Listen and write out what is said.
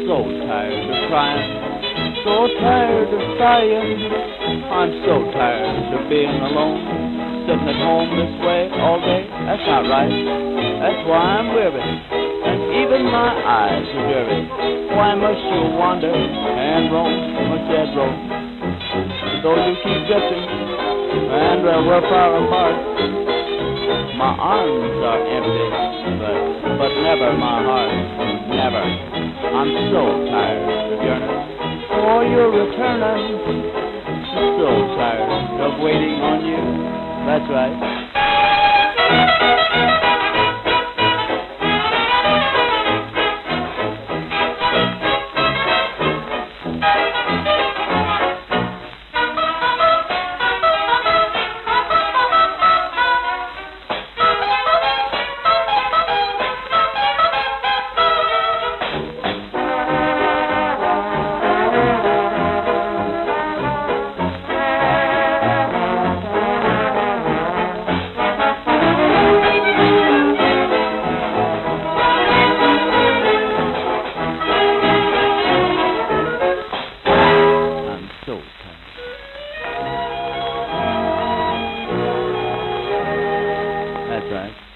so tired of crying, so tired of sighing. I'm so tired of being alone, sitting at home this way all day. That's not right. That's why I'm weary, and even my eyes are dreary. Why must you wander and roam, must that roam? Though you keep drifting, and we're far apart. My arms are empty, but never my heart, never. I'm so tired of yearning for your returning. So tired of waiting on you. That's right. That's right.